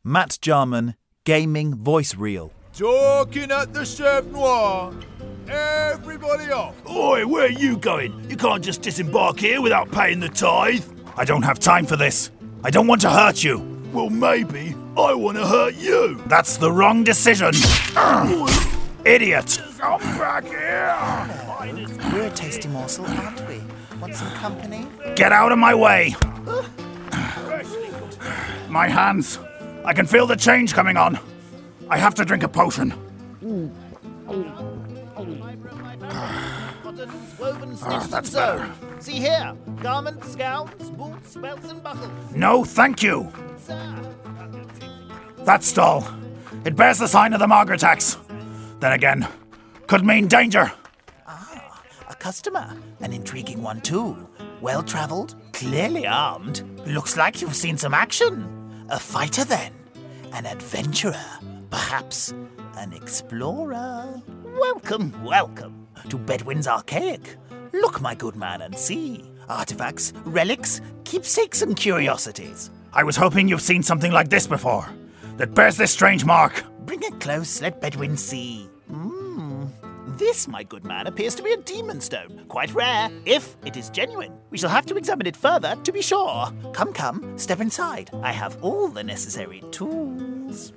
Matt Jarman, gaming voice reel. Talking at the Chef Noir. Everybody off. Oi, where are you going? You can't just disembark here without paying the tithe. I don't have time for this. I don't want to hurt you. Well, maybe I want to hurt you. That's the wrong decision. Idiot. I'm back here. We're a tasty morsel, aren't we? Want some company? Get out of my way. My hands. I can feel the change coming on. I have to drink a potion. That's better. See here, garments, gowns, boots, belts and buckles. No, thank you. That stall. It bears the sign of the Margaret Axe. Then again, could mean danger. A customer. An intriguing one too. Well-travelled, clearly armed. Looks like you've seen some action. A fighter then. An adventurer. Perhaps an explorer. Welcome, welcome to Bedouin's Archaic. Look, my good man, and see. Artifacts, relics, keepsakes and curiosities. I was hoping you've seen something like this before. That bears this strange mark. Bring it close, let Bedouin see. This, my good man, appears to be a demon stone. Quite rare, if it is genuine. We shall have to examine it further to be sure. Come, step inside. I have all the necessary tools.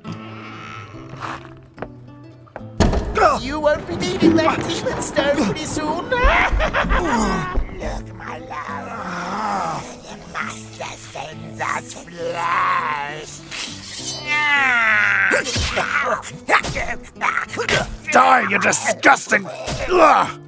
You won't be needing that demon stone pretty soon. Look, my love. The master sends us flesh. Die, you disgusting... Ugh.